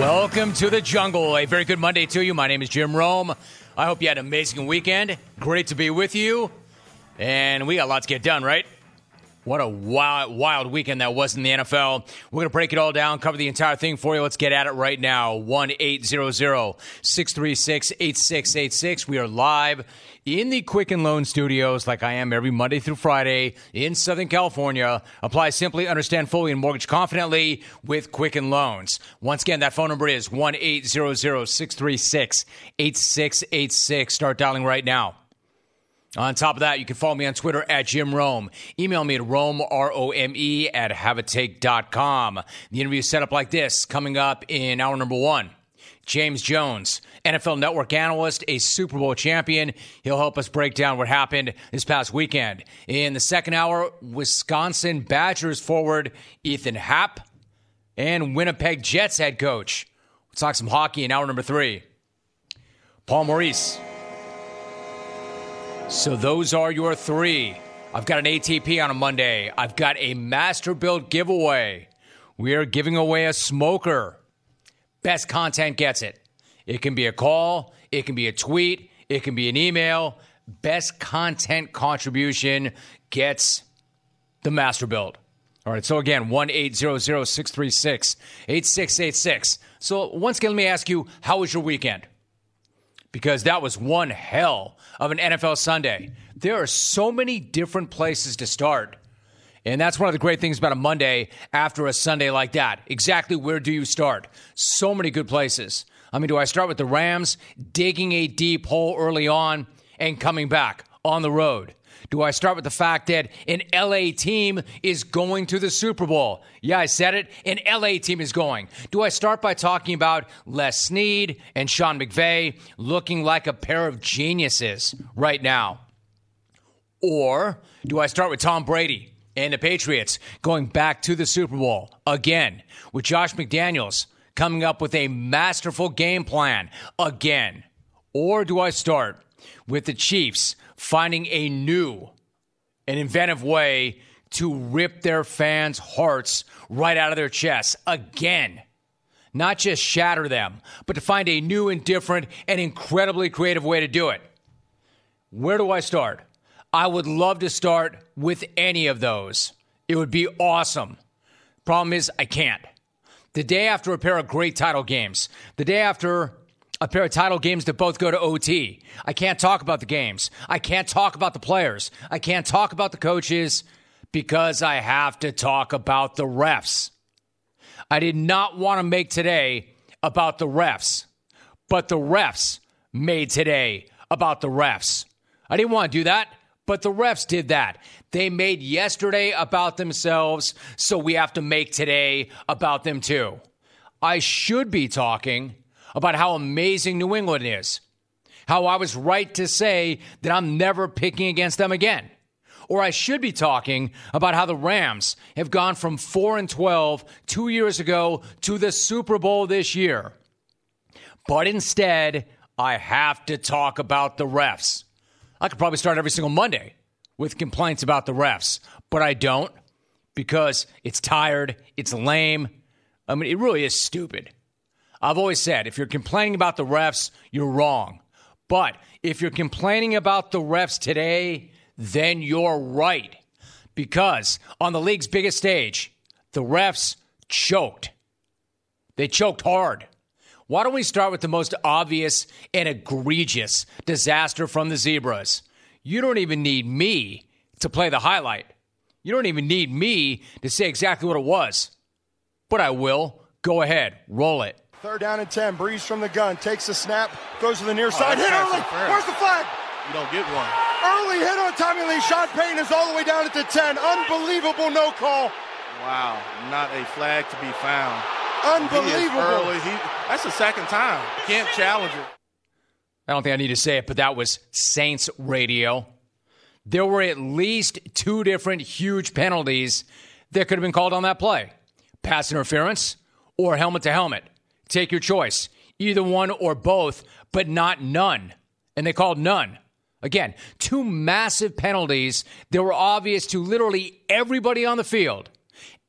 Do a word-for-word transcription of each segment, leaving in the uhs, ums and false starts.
Welcome to the jungle. A very good Monday to you. My name is Jim Rome. I hope you had an amazing weekend. Great to be with you. And we got a lot to get done, right? What a wild, wild weekend that was in the N F L. We're going to break it all down, cover the entire thing for you. Let's get at it right now. one eight hundred, six three six, eight six eight six. We are live in the Quicken Loan Studios like I am every Monday through Friday in Southern California. Apply simply, understand fully, and mortgage confidently with Quicken Loans. Once again, that phone number is one eight hundred, six three six, eight six eight six. Start dialing right now. On top of that, you can follow me on Twitter at Jim Rome. Email me at Rome, R O M E, at have a take dot com. The interview is set up like this. Coming up in hour number one, James Jones, N F L Network analyst, a Super Bowl champion. He'll help us break down what happened this past weekend. In the second hour, Wisconsin Badgers forward Ethan Happ and Winnipeg Jets head coach. We'll talk some hockey in hour number three. Paul Maurice. So those are your three. I've got an A T P on a Monday. I've got a Master Built giveaway. We are giving away a smoker. Best content gets it. It can be a call. It can be a tweet. It can be an email. Best content contribution gets the Master Built. All right, so again, one eight hundred, six three six, eight six eight six. So once again, let me ask you, how was your weekend? Because that was one hell of an N F L Sunday. There are so many different places to start. And that's one of the great things about a Monday after a Sunday like that. Exactly where do you start? So many good places. I mean, do I start with the Rams digging a deep hole early on and coming back on the road? Do I start with the fact that an L A team is going to the Super Bowl? Yeah, I said it. An L A team is going. Do I start by talking about Les Snead and Sean McVay looking like a pair of geniuses right now? Or do I start with Tom Brady and the Patriots going back to the Super Bowl again, with Josh McDaniels coming up with a masterful game plan again? Or do I start with the Chiefs finding a new and inventive way to rip their fans' hearts right out of their chests again? Not just shatter them, but to find a new and different and incredibly creative way to do it. Where do I start? I would love to start with any of those. It would be awesome. Problem is, I can't. The day after a pair of great title games, the day after a pair of title games that both go to O T. I can't talk about the games. I can't talk about the players. I can't talk about the coaches because I have to talk about the refs. I did not want to make today about the refs, but the refs made today about the refs. I didn't want to do that, but the refs did that. They made yesterday about themselves, so we have to make today about them too. I should be talking about how amazing New England is, how I was right to say that I'm never picking against them again. Or I should be talking about how the Rams have gone from four and twelve two years ago to the Super Bowl this year. But instead, I have to talk about the refs. I could probably start every single Monday with complaints about the refs, but I don't, because it's tired, it's lame. I mean, it really is stupid. I've always said, if you're complaining about the refs, you're wrong. But if you're complaining about the refs today, then you're right. Because on the league's biggest stage, the refs choked. They choked hard. Why don't we start with the most obvious and egregious disaster from the Zebras? You don't even need me to play the highlight. You don't even need me to say exactly what it was. But I will. Go ahead. Roll it. Third down and ten. Breeze from the gun. Takes the snap. Goes to the near side. Oh, hit early. Where's the flag? You don't get one. Early hit on Tommy Lee. Sean Payton is all the way down at the ten. Unbelievable no call. Wow. Not a flag to be found. Unbelievable. He early. He, that's the second time. Can't challenge it. I don't think I need to say it, but that was Saints radio. There were at least two different huge penalties that could have been called on that play. Pass interference or helmet to helmet. Take your choice. Either one or both, but not none. And they called none. Again, two massive penalties that were obvious to literally everybody on the field.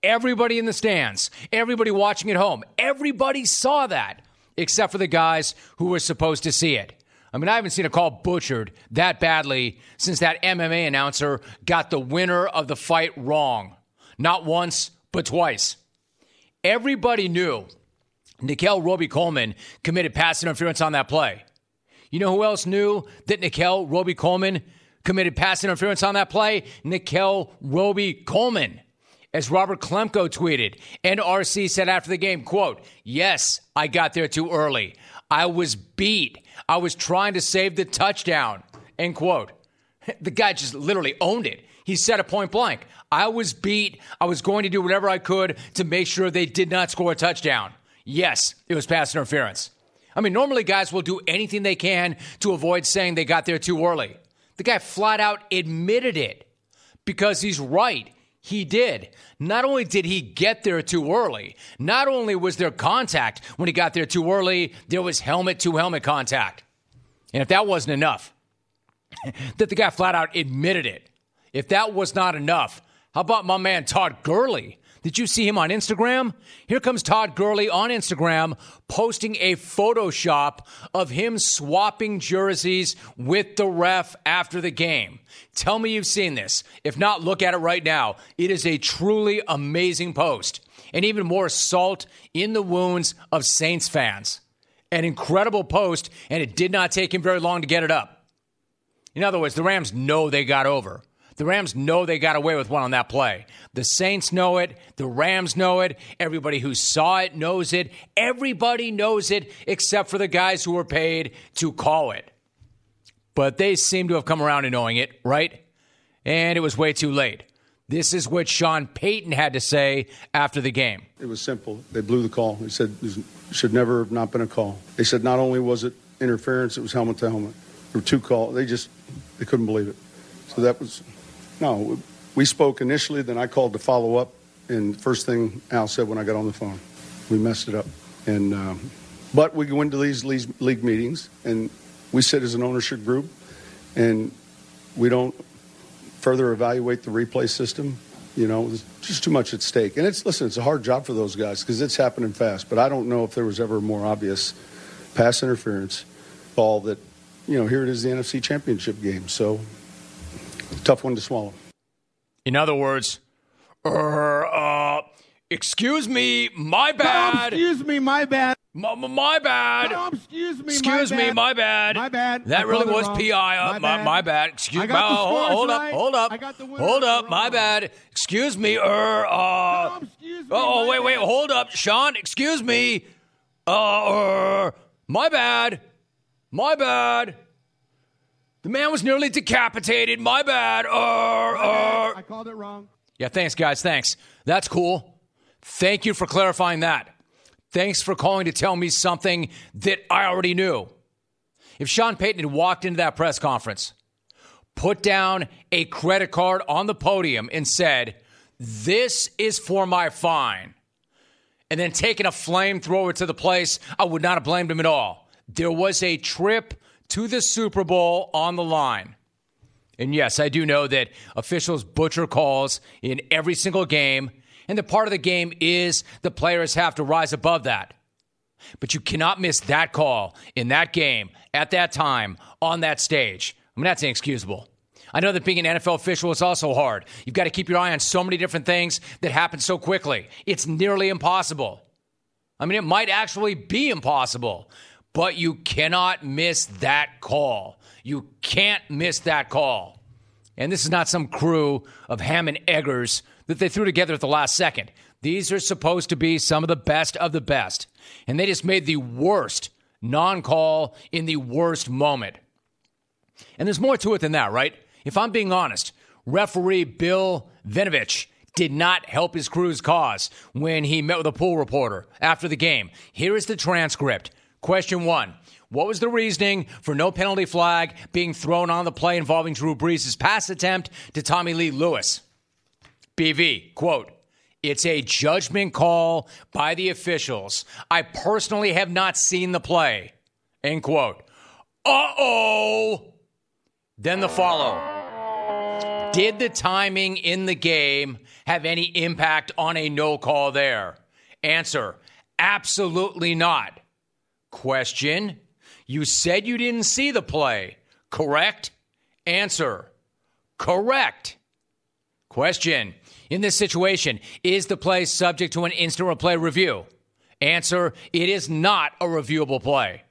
Everybody in the stands, everybody watching at home, everybody saw that, except for the guys who were supposed to see it. I mean, I haven't seen a call butchered that badly since that M M A announcer got the winner of the fight wrong. Not once, but twice. Everybody knew Nickel Roby-Coleman committed pass interference on that play. You know who else knew that Nickel Roby-Coleman committed pass interference on that play? Nickel Roby-Coleman. As Robert Klemko tweeted, and R C said after the game, quote, "Yes, I got there too early. I was beat. I was trying to save the touchdown," end quote. The guy just literally owned it. He said it point blank. I was beat. I was going to do whatever I could to make sure they did not score a touchdown. Yes, it was pass interference. I mean, normally guys will do anything they can to avoid saying they got there too early. The guy flat out admitted it because he's right. He did. Not only did he get there too early, not only was there contact when he got there too early, there was helmet-to-helmet contact. And if that wasn't enough, that the guy flat out admitted it. If that was not enough, how about my man Todd Gurley? Did you see him on Instagram? Here comes Todd Gurley on Instagram posting a Photoshop of him swapping jerseys with the ref after the game. Tell me you've seen this. If not, look at it right now. It is a truly amazing post. And even more salt in the wounds of Saints fans. An incredible post, and it did not take him very long to get it up. In other words, the Rams know they got over. The Rams know they got away with one on that play. The Saints know it. The Rams know it. Everybody who saw it knows it. Everybody knows it except for the guys who were paid to call it. But they seem to have come around to knowing it, right? And it was way too late. This is what Sean Payton had to say after the game. It was simple. They blew the call. They said it should never have not been a call. They said not only was it interference, it was helmet to helmet. There were two calls. They just, they couldn't believe it. So that was... No, we spoke initially, then I called to follow up, and the first thing Al said when I got on the phone, we messed it up. And um, but we go into these league meetings, and we sit as an ownership group, and we don't further evaluate the replay system. You know, there's just too much at stake. And it's, listen, it's a hard job for those guys because it's happening fast. But I don't know if there was ever a more obvious pass interference ball that, you know, here it is, the N F C Championship game. So... tough one to swallow. In other words, uh, uh, excuse me, my bad. No, excuse me, my bad. My, my bad. No, excuse me, excuse my me, bad. my bad. My bad. That I really was wrong. P I. Uh, my, my, bad. my bad. Excuse me. Oh, hold right. up, hold up, I got the hold up. My wrong. bad. Excuse me. Uh, uh, no, excuse me, oh, wait, bad. wait, hold up, Sean. Excuse me. Uh, uh, my bad. My bad. The man was nearly decapitated. My bad. Uh, My bad. uh. I called it wrong. Yeah, thanks, guys. Thanks. That's cool. Thank you for clarifying that. Thanks for calling to tell me something that I already knew. If Sean Payton had walked into that press conference, put down a credit card on the podium and said, "This is for my fine," and then taken a flamethrower to the place, I would not have blamed him at all. There was a trip to the Super Bowl on the line. And yes, I do know that officials butcher calls in every single game, and the part of the game is the players have to rise above that. But you cannot miss that call in that game, at that time, on that stage. I mean, that's inexcusable. I know that being an N F L official is also hard. You've got to keep your eye on so many different things that happen so quickly. It's nearly impossible. I mean, it might actually be impossible. But you cannot miss that call. You can't miss that call. And this is not some crew of ham and eggers that they threw together at the last second. These are supposed to be some of the best of the best. And they just made the worst non-call in the worst moment. And there's more to it than that, right? If I'm being honest, referee Bill Vinovich did not help his crew's cause when he met with a pool reporter after the game. Here is the transcript. Question one, what was the reasoning for no penalty flag being thrown on the play involving Drew Brees' pass attempt to Tommy Lee Lewis? B V, quote, "It's a judgment call by the officials. I personally have not seen the play," end quote. Uh-oh. Then the follow. Did the timing in the game have any impact on a no call there? Answer, absolutely not. Question, you said you didn't see the play, correct? Answer, correct. Question, in this situation, is the play subject to an instant replay review? Answer, it is not a reviewable play.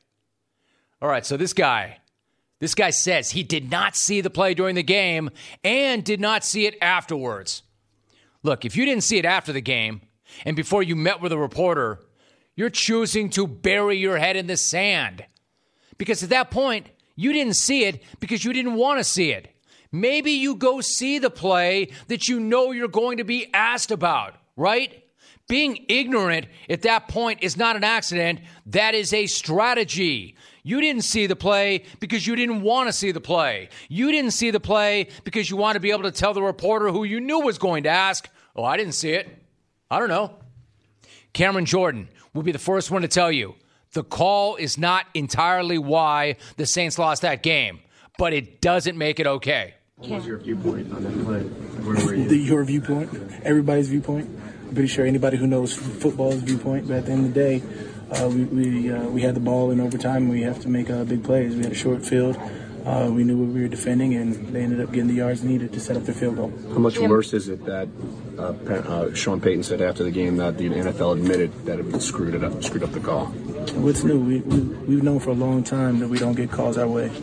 All right, so this guy, this guy says he did not see the play during the game and did not see it afterwards. Look, if you didn't see it after the game and before you met with a reporter, you're choosing to bury your head in the sand. Because at that point, you didn't see it because you didn't want to see it. Maybe you go see the play that you know you're going to be asked about, right? Being ignorant at that point is not an accident. That is a strategy. You didn't see the play because you didn't want to see the play. You didn't see the play because you want to be able to tell the reporter who you knew was going to ask, oh, I didn't see it. I don't know. Cameron Jordan will be the first one to tell you the call is not entirely why the Saints lost that game, but it doesn't make it okay. What was your viewpoint on that play? Where were you? The, your viewpoint, everybody's viewpoint. I'm pretty sure anybody who knows football's viewpoint. But at the end of the day, uh, we we, uh, we had the ball in overtime. We have to make uh, big plays. We had a short field. Uh, we knew what we were defending, and they ended up getting the yards needed to set up their field goal. How much worse is it that uh, uh, Sean Payton said after the game that the N F L admitted that it screwed it up, screwed up the call? What's new? We, we, we've known for a long time that we don't get calls our way.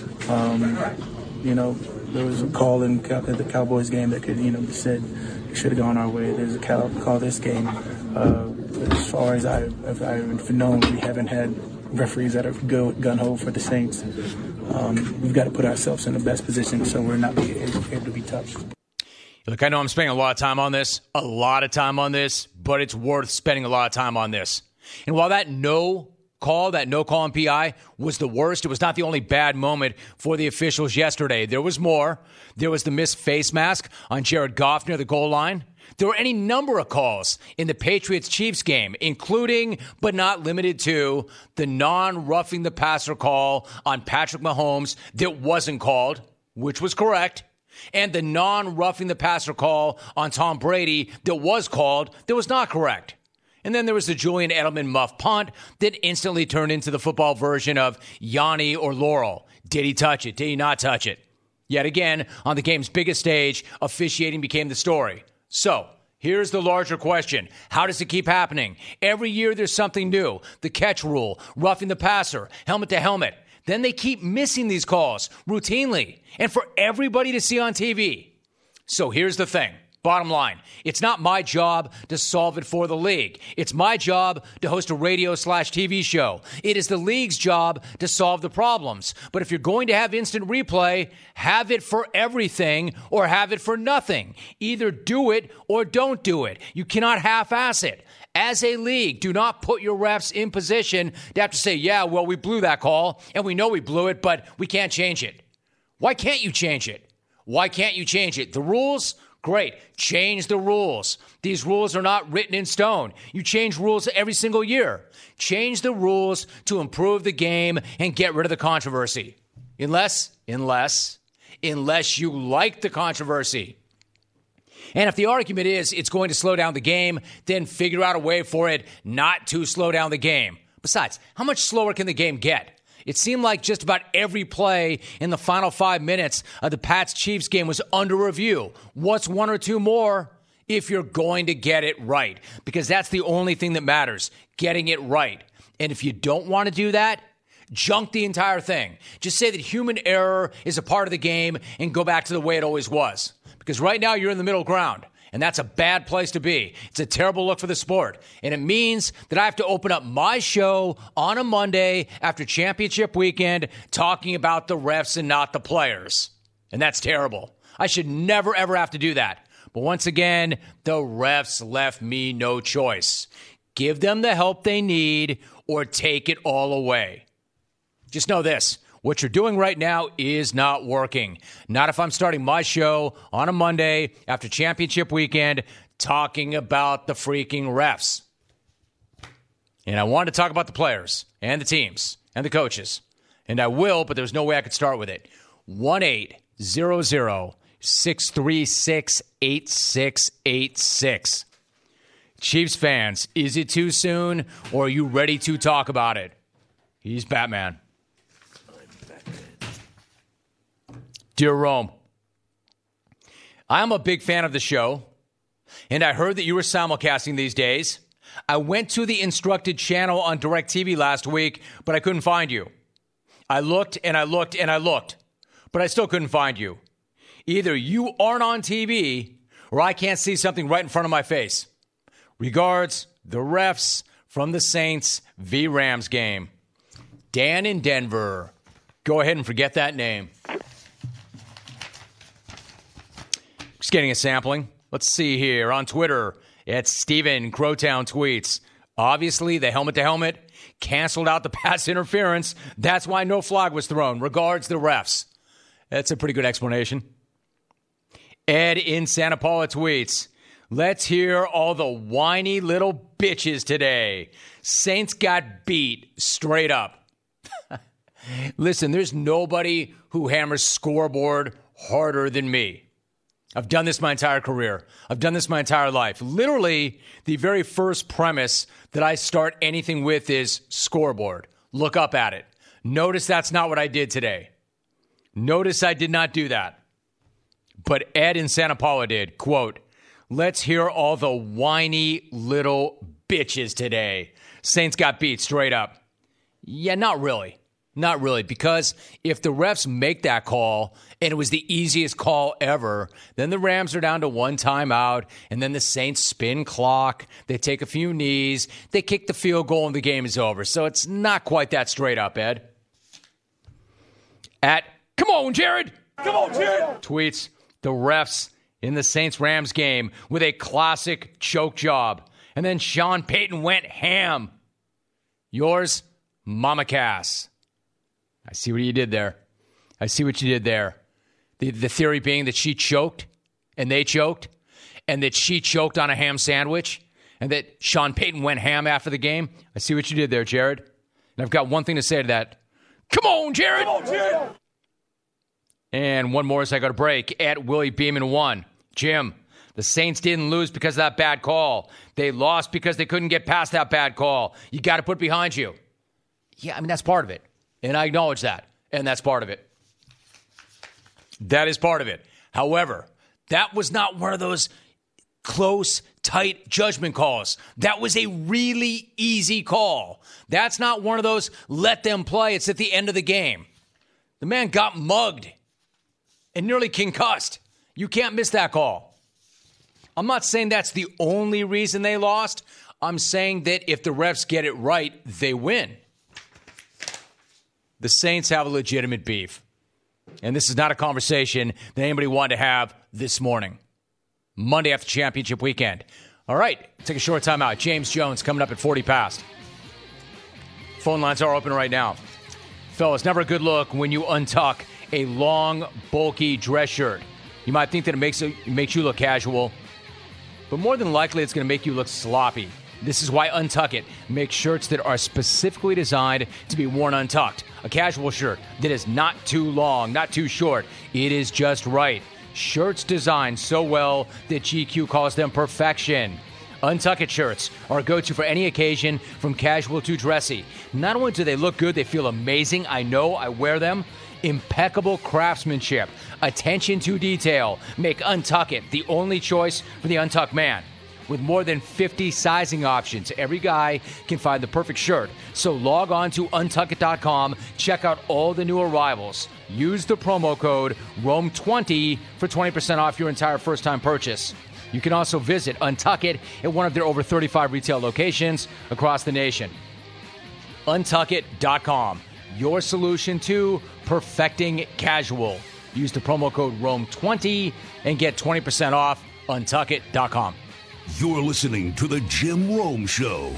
Um, you know, there was a call in at the Cowboys game that could, you know, be said it should have gone our way. There's a call, call this game. Uh, as far as I, as I've known, we haven't had referees that are go gun-ho for the Saints. Um, we've got to put ourselves in the best position so we're not be able, able to be touched. Look, I know I'm spending a lot of time on this, a lot of time on this, but it's worth spending a lot of time on this. And while that no call, that no call on P I was the worst, it was not the only bad moment for the officials yesterday. There was more. There was the missed face mask on Jared Goff near the goal line. There were any number of calls in the Patriots-Chiefs game, including, but not limited to, the non-roughing the passer call on Patrick Mahomes that wasn't called, which was correct, and the non-roughing the passer call on Tom Brady that was called that was not correct. And then there was the Julian Edelman muff punt that instantly turned into the football version of Yanni or Laurel. Did he touch it? Did he not touch it? Yet again, on the game's biggest stage, officiating became the story. So, here's the larger question. How does it keep happening? Every year there's something new. The catch rule, roughing the passer, helmet to helmet. Then they keep missing these calls routinely and for everybody to see on T V. So here's the thing. Bottom line, it's not my job to solve it for the league. It's my job to host a radio slash T V show. It is the league's job to solve the problems. But if you're going to have instant replay, have it for everything or have it for nothing. Either do it or don't do it. You cannot half-ass it. As a league, do not put your refs in position to have to say, yeah, well, we blew that call and we know we blew it, but we can't change it. Why can't you change it? Why can't you change it? The rules? Great. Change the rules. These rules are not written in stone. You change rules every single year. Change the rules to improve the game and get rid of the controversy. Unless, unless, unless you like the controversy. And if the argument is it's going to slow down the game, then figure out a way for it not to slow down the game. Besides, how much slower can the game get? It seemed like just about every play in the final five minutes of the Pats-Chiefs game was under review. What's one or two more if you're going to get it right? Because that's the only thing that matters, getting it right. And if you don't want to do that, junk the entire thing. Just say that human error is a part of the game and go back to the way it always was. Because right now you're in the middle ground. And that's a bad place to be. It's a terrible look for the sport. And it means that I have to open up my show on a Monday after championship weekend talking about the refs and not the players. And that's terrible. I should never, ever have to do that. But once again, the refs left me no choice. Give them the help they need or take it all away. Just know this. What you're doing right now is not working. Not if I'm starting my show on a Monday after championship weekend talking about the freaking refs. And I wanted to talk about the players and the teams and the coaches. And I will, but there's no way I could start with it. one eight hundred six three six, eight six eight six. Chiefs fans, is it too soon, or are you ready to talk about it? He's Batman. Dear Rome, I am a big fan of the show, and I heard that you were simulcasting these days. I went to the instructed channel on DirecTV last week, but I couldn't find you. I looked and I looked and I looked, but I still couldn't find you. Either you aren't on T V, or I can't see something right in front of my face. Regards, the refs from the Saints v. Rams game. Dan in Denver. Go ahead and forget that name. Just getting a sampling. Let's see here. On Twitter, it's Steven Crowtown tweets. Obviously, the helmet-to-helmet canceled out the pass interference. That's why no flag was thrown. Regards, the refs. That's a pretty good explanation. Ed in Santa Paula tweets, let's hear all the whiny little bitches today. Saints got beat straight up. Listen, there's nobody who hammers scoreboard harder than me. I've done this my entire career. I've done this my entire life. Literally, the very first premise that I start anything with is scoreboard. Look up at it. Notice that's not what I did today. Notice I did not do that. But Ed in Santa Paula did. Quote, let's hear all the whiny little bitches today. Saints got beat straight up. Yeah, not really. Not really, because if the refs make that call, and it was the easiest call ever, then the Rams are down to one timeout, and then the Saints spin clock, they take a few knees, they kick the field goal, and the game is over. So it's not quite that straight up, Ed. At, come on, Jared! Come on, Jared! Tweets, the refs in the Saints-Rams game with a classic choke job. And then Sean Payton went ham. Yours, Mama Cass. I see what you did there. I see what you did there. The, the theory being that she choked and they choked and that she choked on a ham sandwich and that Sean Payton went ham after the game. I see what you did there, Jared. And I've got one thing to say to that. Come on, Jared! Come on, Jared! And one more as I go to break. At Willie Beeman one. Jim, the Saints didn't lose because of that bad call. They lost because they couldn't get past that bad call. You got to put it behind you. Yeah, I mean, that's part of it. And I acknowledge that. And that's part of it. That is part of it. However, that was not one of those close, tight judgment calls. That was a really easy call. That's not one of those let them play. It's at the end of the game. The man got mugged and nearly concussed. You can't miss that call. I'm not saying that's the only reason they lost. I'm saying that if the refs get it right, they win. The Saints have a legitimate beef. And this is not a conversation that anybody wanted to have this morning. Monday after championship weekend. All right, take a short time out. James Jones coming up at forty past. Phone lines are open right now. Fellas, never a good look when you untuck a long, bulky dress shirt. You might think that it makes, it makes you look casual, but more than likely it's going to make you look sloppy. This is why Untuck It makes shirts that are specifically designed to be worn untucked. A casual shirt that is not too long, not too short. It is just right. Shirts designed so well that G Q calls them perfection. Untuck It shirts are a go-to for any occasion, from casual to dressy. Not only do they look good, they feel amazing. I know, I wear them. Impeccable craftsmanship, attention to detail make Untuck It the only choice for the untucked man. With more than fifty sizing options, every guy can find the perfect shirt. So log on to untuck it dot com, check out all the new arrivals. Use the promo code Rome twenty for twenty percent off your entire first-time purchase. You can also visit Untuck It at one of their over thirty-five retail locations across the nation. untuck it dot com, your solution to perfecting casual. Use the promo code Rome twenty and get twenty percent off untuck it dot com. You're listening to The Jim Rome Show.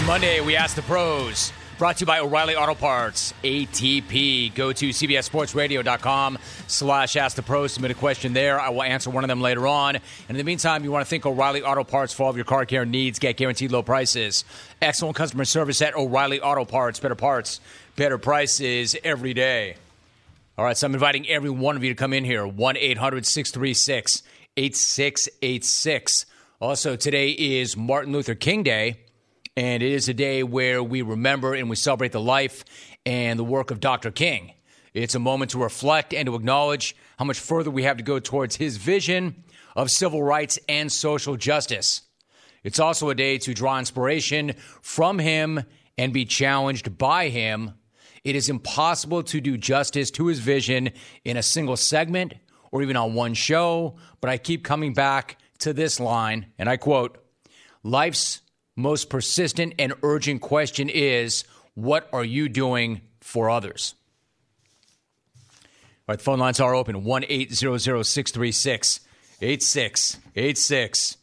Every Monday, we ask the pros. Brought to you by O'Reilly Auto Parts, A T P. Go to cbssportsradio.com slash ask the pros. Submit a question there. I will answer one of them later on. And in the meantime, you want to thank O'Reilly Auto Parts for all of your car care needs. Get guaranteed low prices. Excellent customer service at O'Reilly Auto Parts. Better parts, better prices every day. All right, so I'm inviting every one of you to come in here. one eight hundred six three six eight six eight six. Also, today is Martin Luther King Day. And it is a day where we remember and we celebrate the life and the work of Doctor King. It's a moment to reflect and to acknowledge how much further we have to go towards his vision of civil rights and social justice. It's also a day to draw inspiration from him and be challenged by him. It is impossible to do justice to his vision in a single segment or even on one show, but I keep coming back to this line, and I quote, "Life's most persistent and urgent question is, what are you doing for others?" All right, the phone lines are open. one eight hundred six three six eight six eight six.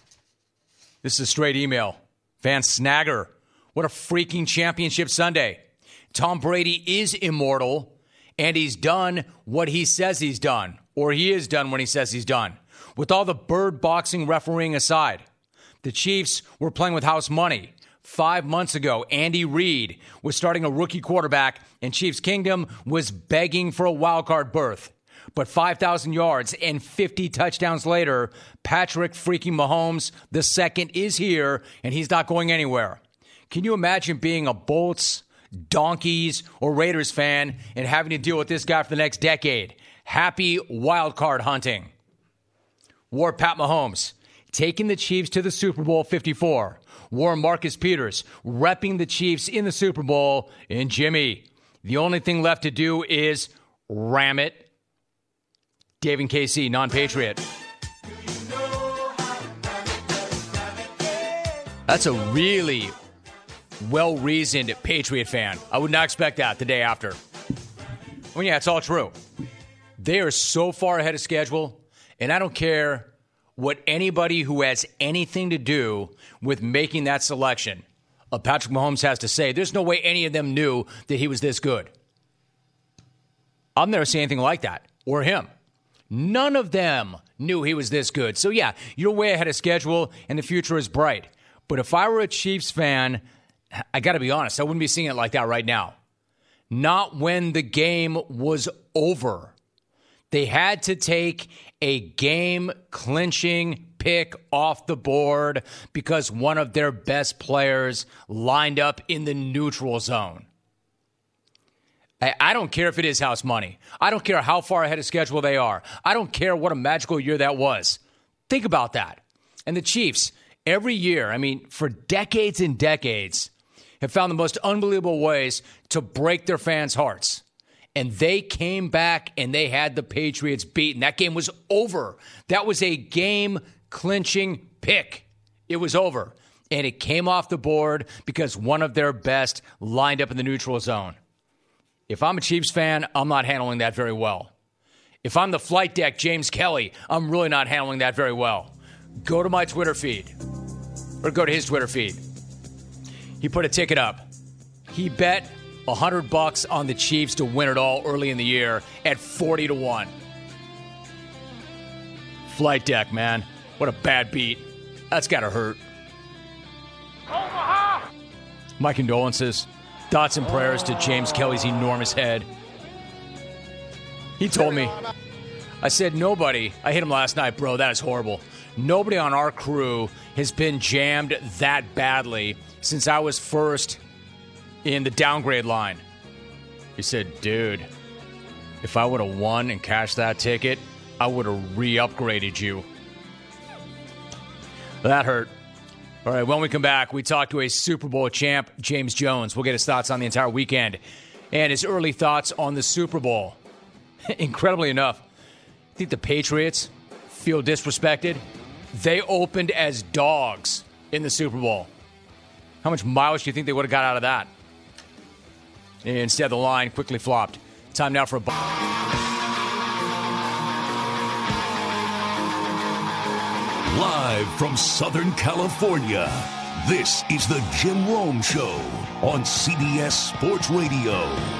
This is a straight email. Van Snagger, what a freaking championship Sunday. Tom Brady is immortal, and he's done what he says he's done, or he is done what he says he's done. With all the bird boxing refereeing aside, the Chiefs were playing with house money. Five months ago, Andy Reid was starting a rookie quarterback, and Chiefs Kingdom was begging for a wild card berth. But five thousand yards and fifty touchdowns later, Patrick freaking Mahomes the second is here, and he's not going anywhere. Can you imagine being a Bolts, Donkeys, or Raiders fan and having to deal with this guy for the next decade? Happy wild card hunting. War Pat Mahomes taking the Chiefs to the Super Bowl fifty-four. War Marcus Peters repping the Chiefs in the Super Bowl. And Jimmy, the only thing left to do is ram it. Dave and K C, non-patriot. That's a really well-reasoned Patriot fan. I would not expect that the day after. Well, yeah, it's all true. They are so far ahead of schedule, and I don't care what anybody who has anything to do with making that selection of Patrick Mahomes has to say. There's no way any of them knew that he was this good. I've never seen anything like that, or him. None of them knew he was this good. So, yeah, you're way ahead of schedule, and the future is bright. But if I were a Chiefs fan, I got to be honest, I wouldn't be seeing it like that right now. Not when the game was over. They had to take a game-clinching pick off the board because one of their best players lined up in the neutral zone. I, I don't care if it is house money. I don't care how far ahead of schedule they are. I don't care what a magical year that was. Think about that. And the Chiefs, every year, I mean, for decades and decades, have found the most unbelievable ways to break their fans' hearts. And they came back and they had the Patriots beaten. That game was over. That was a game-clinching pick. It was over. And it came off the board because one of their best lined up in the neutral zone. If I'm a Chiefs fan, I'm not handling that very well. If I'm the flight deck, James Kelly, I'm really not handling that very well. Go to my Twitter feed. Or go to his Twitter feed. He put a ticket up. He bet a hundred bucks on the Chiefs to win it all early in the year at forty to one. Flight deck, man. What a bad beat. That's got to hurt. Omaha! My condolences. Thoughts and prayers to James Kelly's enormous head. He told me, I said, nobody, I hit him last night, bro, that is horrible. Nobody on our crew has been jammed that badly since I was first in the downgrade line. He said, dude, if I would have won and cashed that ticket, I would have re-upgraded you. That hurt. All right, when we come back, we talk to a Super Bowl champ, James Jones. We'll get his thoughts on the entire weekend and his early thoughts on the Super Bowl. Incredibly enough, I think the Patriots feel disrespected. They opened as dogs in the Super Bowl. How much mileage do you think they would have got out of that? Instead, the line quickly flopped. Time now for a... Live from Southern California, This is the Jim Rome Show on C B S Sports Radio.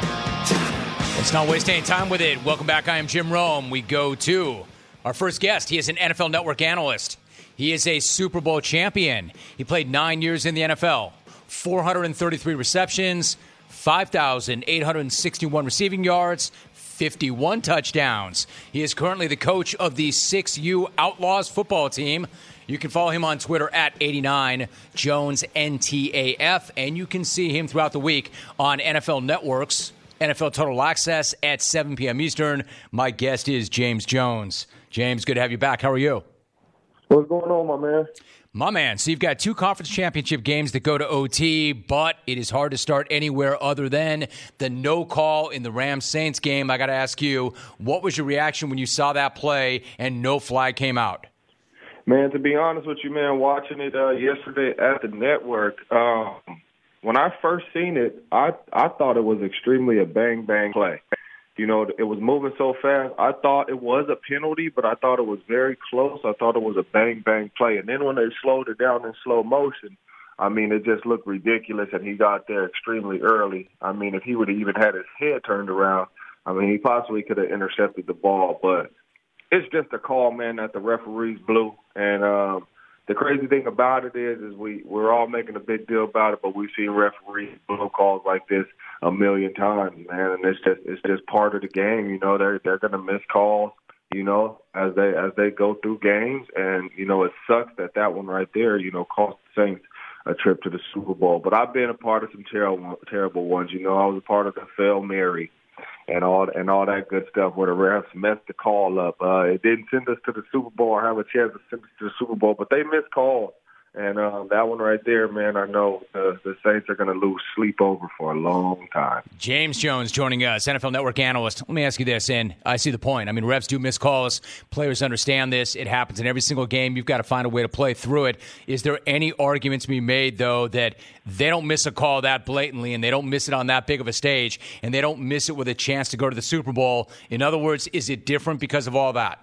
Let's not waste any time with it. Welcome back. I am Jim Rome. We go to our first guest. He is an N F L Network analyst. He is a Super Bowl champion. He played nine years in the N F L, four hundred thirty-three receptions, five thousand eight hundred sixty-one receiving yards, fifty-one touchdowns. He is currently the coach of the six U Outlaws football team. You can follow him on Twitter at eighty-nine Jones N T A F, and you can see him throughout the week on N F L Network's N F L Total Access at seven p.m. Eastern. My guest is James Jones. James, good to have you back. How are you? What's going on, my man? My man, so you've got two conference championship games that go to O T, but it is hard to start anywhere other than the no call in the Rams-Saints game. I got to ask you, what was your reaction when you saw that play and no flag came out? Man, to be honest with you, man, watching it uh, yesterday at the network, um, when I first seen it, I, I thought it was extremely a bang-bang play. You know, it was moving so fast. I thought it was a penalty, but I thought it was very close. I thought it was a bang-bang play. And then when they slowed it down in slow motion, I mean, it just looked ridiculous, and he got there extremely early. I mean, if he would have even had his head turned around, I mean, he possibly could have intercepted the ball, but it's just a call, man, that the referees blew. And um, the crazy thing about it is, is we, we're all making a big deal about it, but we've seen referees blow calls like this a million times, man. And it's just it's just part of the game. You know, they're they're gonna miss calls, you know, as they as they go through games. And, you know, it sucks that that one right there, you know, cost the Saints a trip to the Super Bowl. But I've been a part of some terrible terrible ones. You know, I was a part of the Hail Mary and all and all that good stuff where the refs messed the call up. Uh, it didn't send us to the Super Bowl or have a chance to send us to the Super Bowl, but they missed calls. And uh, that one right there, man, I know the, the Saints are going to lose sleep over for a long time. James Jones joining us, N F L Network analyst. Let me ask you this, and I see the point. I mean, refs do miss calls. Players understand this. It happens in every single game. You've got to find a way to play through it. Is there any argument to be made, though, that they don't miss a call that blatantly and they don't miss it on that big of a stage and they don't miss it with a chance to go to the Super Bowl? In other words, is it different because of all that?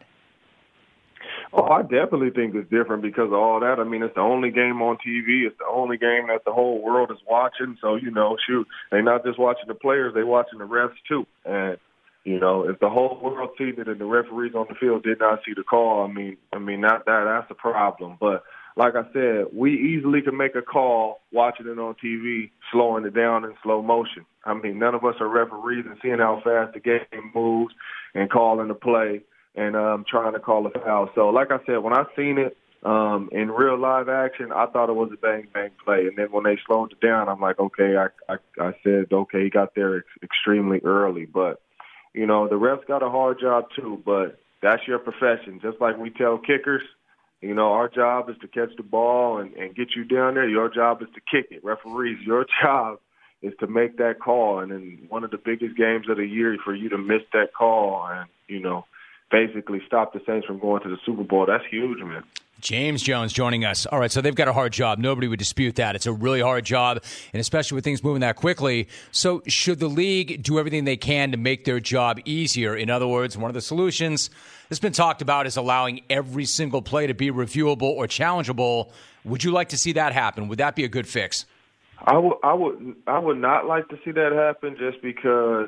Oh, I definitely think it's different because of all that. I mean, it's the only game on T V. It's the only game that the whole world is watching. So, you know, shoot, they're not just watching the players, they're watching the refs too. And, you know, if the whole world sees it and the referees on the field did not see the call, I mean, I mean, that, that that's a problem. But like I said, we easily can make a call watching it on T V, slowing it down in slow motion. I mean, none of us are referees and seeing how fast the game moves and calling the play and um, trying to call a foul. So, like I said, when I seen it um, in real live action, I thought it was a bang-bang play. And then when they slowed it down, I'm like, okay, I, I, I said, okay, he got there ex- extremely early. But, you know, the refs got a hard job too, but that's your profession. Just like we tell kickers, you know, our job is to catch the ball and, and get you down there. Your job is to kick it. Referees, your job is to make that call. And in one of the biggest games of the year, for you to miss that call and, you know, basically stop the Saints from going to the Super Bowl, that's huge, man. James Jones joining us. All right, so they've got a hard job. Nobody would dispute that. It's a really hard job, and especially with things moving that quickly. So should the league do everything they can to make their job easier? In other words, one of the solutions that's been talked about is allowing every single play to be reviewable or challengeable. Would you like to see that happen? Would that be a good fix? I would, I would, I would not like to see that happen just because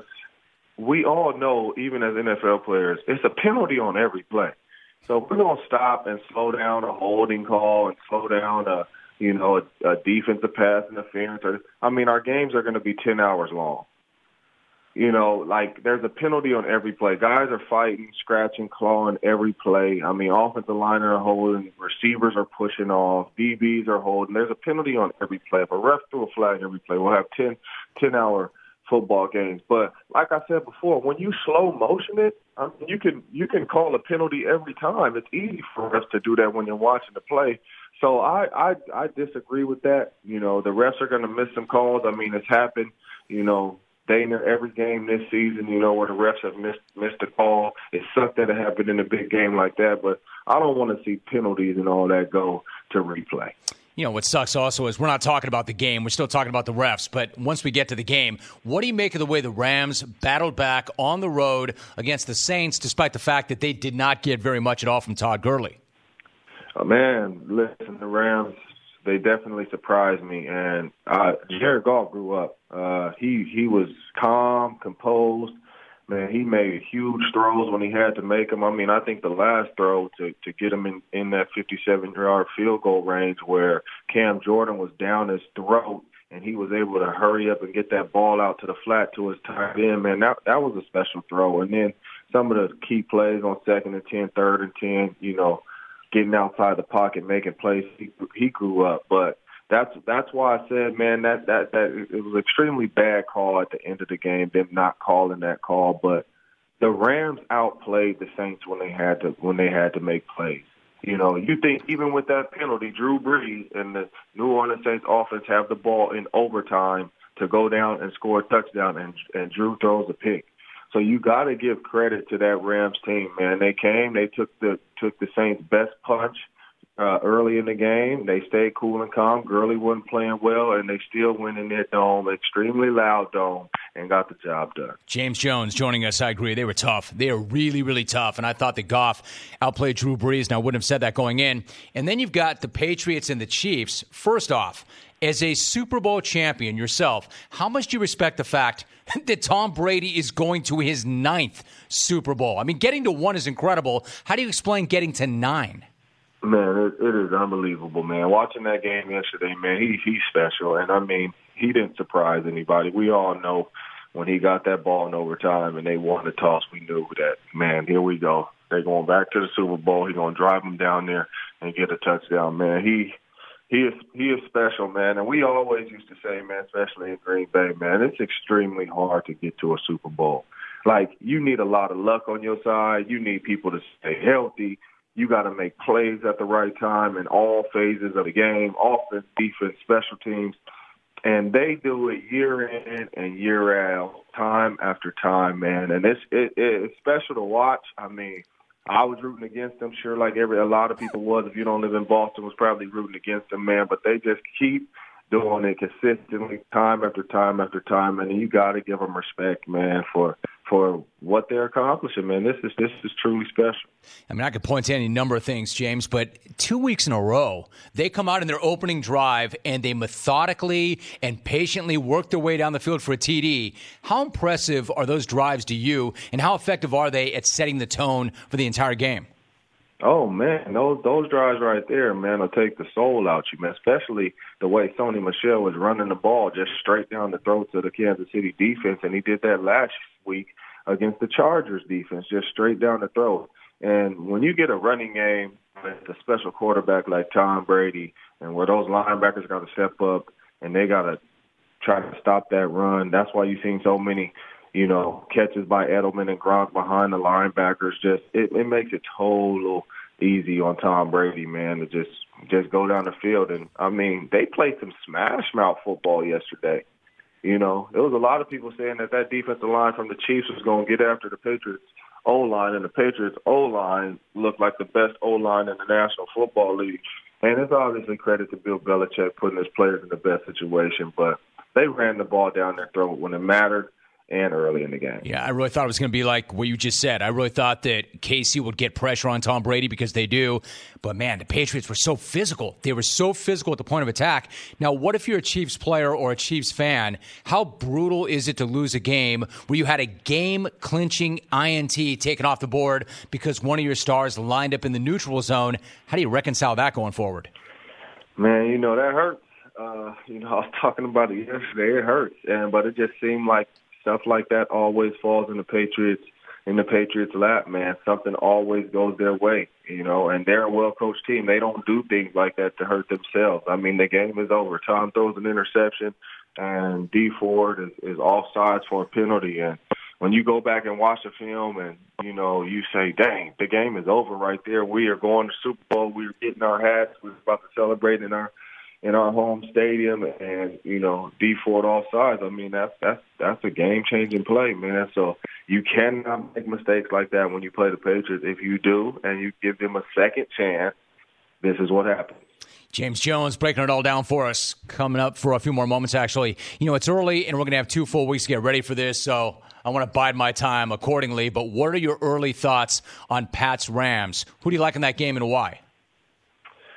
we all know, even as N F L players, it's a penalty on every play. So if we're going to stop and slow down a holding call and slow down a, you know, a, a defensive pass interference, or, I mean, our games are going to be ten hours long. You know, like there's a penalty on every play. Guys are fighting, scratching, clawing every play. I mean, offensive linemen are holding, receivers are pushing off, D Bs are holding. There's a penalty on every play. If a ref threw a flag every play, we'll have ten, ten-hour football games. But like I said before, when you slow motion it, I mean, you can you can call a penalty every time. It's easy for us to do that when you're watching the play. So I I, I disagree with that. You know, the refs are going to miss some calls. I mean, it's happened, you know, day near every game this season, you know, where the refs have missed missed a call. It sucked that it happened in a big game like that, but I don't want to see penalties and all that go to replay. You know, what sucks also is we're not talking about the game. We're still talking about the refs. But once we get to the game, what do you make of the way the Rams battled back on the road against the Saints, despite the fact that they did not get very much at all from Todd Gurley? Oh, man, listen, the Rams, they definitely surprised me. And uh, Jared Goff grew up. Uh, he he was calm, composed. Man, he made huge throws when he had to make them. I mean, I think the last throw to, to get him in, in that fifty-seven-yard field goal range where Cam Jordan was down his throat and he was able to hurry up and get that ball out to the flat to his tight end, man, that, that was a special throw. And then some of the key plays on second and ten, third and ten, you know, getting outside the pocket, making plays, he, he grew up. But that's that's why I said, man, that, that, that it was an extremely bad call at the end of the game, them not calling that call. But the Rams outplayed the Saints when they had to when they had to make plays. You know, you think even with that penalty, Drew Brees and the New Orleans Saints offense have the ball in overtime to go down and score a touchdown, and, and Drew throws a pick. So you got to give credit to that Rams team, man. They came, they took the took the Saints' best punch uh, early in the game. They stayed cool and calm. Gurley wasn't playing well, and they still went in their dome, extremely loud dome, and got the job done. James Jones joining us. I agree. They were tough. They were really, really tough. And I thought that Goff outplayed Drew Brees, and I wouldn't have said that going in. And then you've got the Patriots and the Chiefs. First off, as a Super Bowl champion yourself, how much do you respect the fact that Tom Brady is going to his ninth Super Bowl? I mean, getting to one is incredible. How do you explain getting to nine? Man, it, it is unbelievable, man. Watching that game yesterday, man, he he's special. And, I mean, he didn't surprise anybody. We all know when he got that ball in overtime and they won the toss, we knew that, man, here we go. They're going back to the Super Bowl. He's going to drive them down there and get a touchdown, man. He he is he is special, man. And we always used to say, man, especially in Green Bay, man, it's extremely hard to get to a Super Bowl. Like, you need a lot of luck on your side. You need people to stay healthy. You got to make plays at the right time in all phases of the game, offense, defense, special teams. And they do it year in and year out, time after time, man. And it's it, it's special to watch. I mean, I was rooting against them, sure, like every a lot of people was. If you don't live in Boston, was probably rooting against them, man. But they just keep doing it consistently, time after time after time. And you got to give them respect, man, for for what they're accomplishing, man. This is this is truly special. I mean, I could point to any number of things, James, but two weeks in a row, they come out in their opening drive and they methodically and patiently work their way down the field for a T D. How impressive are those drives to you, and how effective are they at setting the tone for the entire game? Oh, man, those those drives right there, man, will take the soul out you, man, especially the way Sony Michel was running the ball just straight down the throats of the Kansas City defense, and he did that last week against the Chargers defense, just straight down the throat. And when you get a running game with a special quarterback like Tom Brady, and where those linebackers got to step up and they got to try to stop that run, that's why you've seen so many, you know, catches by Edelman and Gronk behind the linebackers. Just it, it makes it total easy on Tom Brady, man, to just just go down the field. And, I mean, they played some smash-mouth football yesterday. You know, there was a lot of people saying that that defensive line from the Chiefs was going to get after the Patriots O-line, and the Patriots O-line looked like the best O-line in the National Football League. And it's obviously credit to Bill Belichick putting his players in the best situation, but they ran the ball down their throat when it mattered and early in the game. Yeah, I really thought it was going to be like what you just said. I really thought that K C would get pressure on Tom Brady because they do. But, man, the Patriots were so physical. They were so physical at the point of attack. Now, what if you're a Chiefs player or a Chiefs fan? How brutal is it to lose a game where you had a game-clinching I N T taken off the board because one of your stars lined up in the neutral zone? How do you reconcile that going forward? Man, you know, that hurts. Uh, you know, I was talking about it yesterday. It hurts. And But it just seemed like stuff like that always falls in the Patriots in the Patriots' lap, man. Something always goes their way, you know, and they're a well-coached team. They don't do things like that to hurt themselves. I mean, the game is over. Tom throws an interception, and Dee Ford is, is offsides for a penalty. And when you go back and watch the film and, you know, you say, dang, the game is over right there. We are going to Super Bowl. We're getting our hats. We're about to celebrate in our in our home stadium, and, you know, Dee Ford offsides. I mean, that's that's that's a game-changing play, man. So you cannot make mistakes like that when you play the Patriots. If you do and you give them a second chance, this is what happens. James Jones breaking it all down for us. Coming up for a few more moments, actually. You know, it's early, and we're going to have two full weeks to get ready for this, so I want to bide my time accordingly. But what are your early thoughts on Pats Rams? Who do you like in that game and why?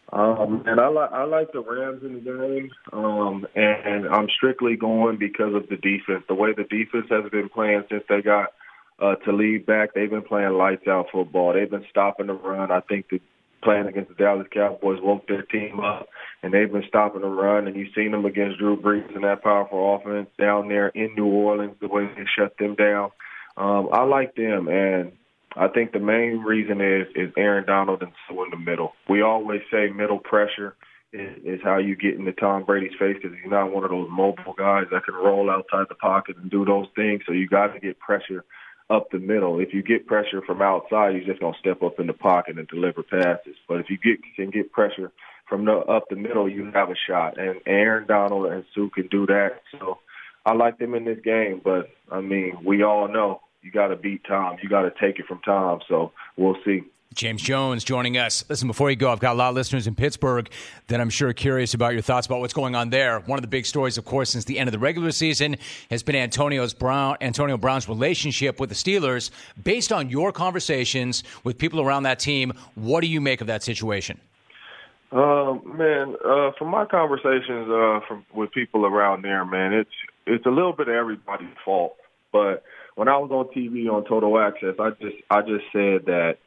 Um, and I like I like the Rams in the game, um, and, and I'm strictly going because of the defense. The way the defense has been playing since they got uh, Talib back, they've been playing lights out football. They've been stopping the run. I think the playing against the Dallas Cowboys woke their team up, and they've been stopping the run. And you've seen them against Drew Brees and that powerful offense down there in New Orleans, the way they shut them down. Um, I like them, and I think the main reason is is Aaron Donald and so in the middle. We always say middle pressure is, is how you get into Tom Brady's face because he's not one of those mobile guys that can roll outside the pocket and do those things. So you got to get pressure up the middle. If you get pressure from outside, you're just going to step up in the pocket and deliver passes. But if you get can get pressure from the, up the middle, you have a shot. And Aaron Donald and Sue can do that. So I like them in this game. But, I mean, we all know you got to beat Tom. You got to take it from Tom. So we'll see. James Jones joining us. Listen, before you go, I've got a lot of listeners in Pittsburgh that I'm sure are curious about your thoughts about what's going on there. One of the big stories, of course, since the end of the regular season has been Antonio's Brown, Antonio Brown's relationship with the Steelers. Based on your conversations with people around that team, what do you make of that situation? Uh, man, uh, from my conversations uh, from, with people around there, man, it's it's a little bit of everybody's fault. But when I was on T V on Total Access, I just I just said that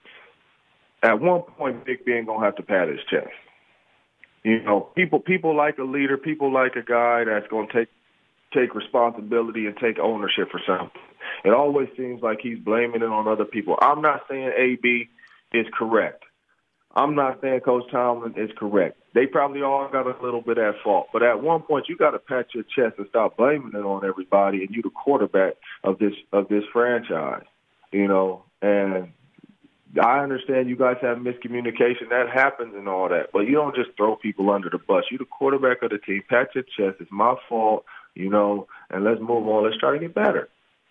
at one point, Big Ben gonna have to pat his chest. You know, people people like a leader, people like a guy that's gonna take take responsibility and take ownership for something. It always seems like he's blaming it on other people. I'm not saying A B is correct. I'm not saying Coach Tomlin is correct. They probably all got a little bit at fault. But at one point, you got to pat your chest and stop blaming it on everybody. And you're the quarterback of this of this franchise, you know. And I understand you guys have miscommunication. That happens and all that. But you don't just throw people under the bus. You're the quarterback of the team. Pat your chest. It's my fault, you know, and let's move on. Let's try to get better.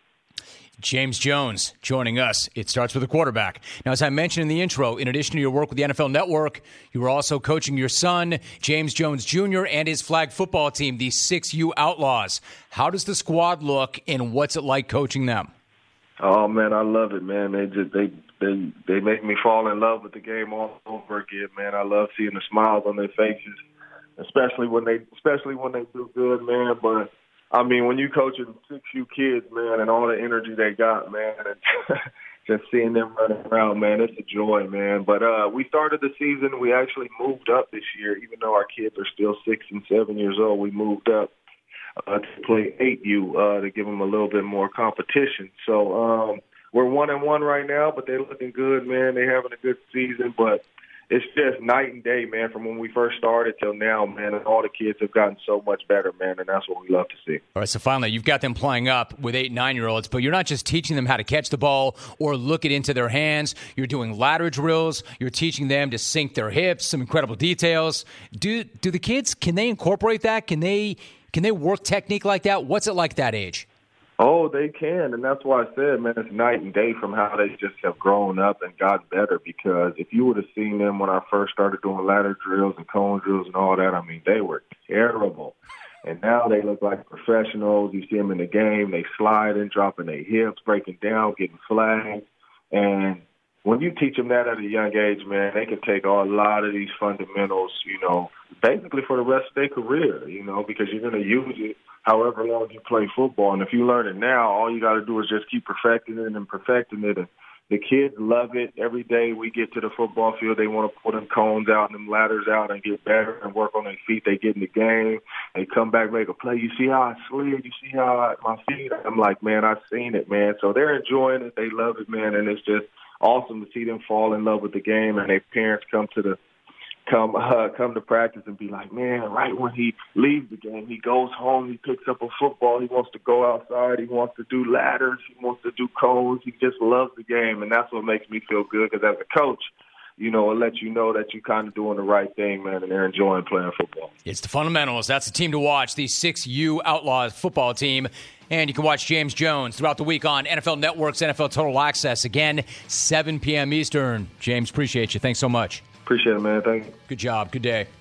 James Jones joining us. It starts with a quarterback. Now, as I mentioned in the intro, in addition to your work with the N F L Network, you were also coaching your son, James Jones Junior, and his flag football team, the six U Outlaws. How does the squad look, and what's it like coaching them? Oh, man, I love it, man. They just they they they make me fall in love with the game all over again, man. I love seeing the smiles on their faces, especially when they especially when they do good, man. But I mean, when you coaching six U kids, man, and all the energy they got, man, and just seeing them running around, man, it's a joy, man. But uh, we started the season. We actually moved up this year, even though our kids are still six and seven years old. We moved up uh, to play eight U uh, to give them a little bit more competition. So um, we're one and one right now, but they're looking good, man. They're having a good season, but it's just night and day, man, from when we first started till now, man, and all the kids have gotten so much better, man, and that's what we love to see. All right, so finally, you've got them playing up with eight, nine-year-olds, but you're not just teaching them how to catch the ball or look it into their hands. You're doing ladder drills. You're teaching them to sink their hips, some incredible details. Do do the kids, can they incorporate that? Can they can they work technique like that? What's it like that age? Oh, they can, and that's why I said, man, it's night and day from how they just have grown up and gotten better, because if you would have seen them when I first started doing ladder drills and cone drills and all that, I mean, they were terrible. And now they look like professionals. You see them in the game. They sliding, dropping their hips, breaking down, getting flags. And when you teach them that at a young age, man, they can take a lot of these fundamentals, you know, basically for the rest of their career, you know, because you're going to use it however long you play football. And if you learn it now, all you got to do is just keep perfecting it and perfecting it. And the kids love it. Every day we get to the football field, they want to put them cones out and them ladders out and get better and work on their feet. They get in the game. They come back, make a play. You see how I slid? You see how I, my feet? I'm like, man, I've seen it, man. So they're enjoying it. They love it, man. And it's just awesome to see them fall in love with the game, and their parents come to the come uh, come to practice and be like, man, right when he leaves the game, he goes home, he picks up a football, he wants to go outside, he wants to do ladders, he wants to do cones, he just loves the game, and that's what makes me feel good, because as a coach, you know, it lets you know that you're kind of doing the right thing, man, and they're enjoying playing football. It's the fundamentals. That's the team to watch, the six U Outlaws football team. And you can watch James Jones throughout the week on N F L Network's N F L Total Access. Again, seven p.m. Eastern. James, appreciate you. Thanks so much. Appreciate it, man. Thank you. Good job. Good day.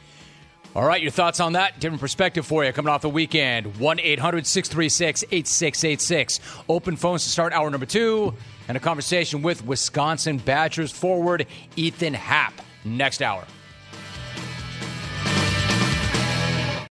All right, your thoughts on that? Different perspective for you coming off the weekend. one eight hundred six three six eight six eight six. Open phones to start hour number two. And a conversation with Wisconsin Badgers forward Ethan Happ next hour.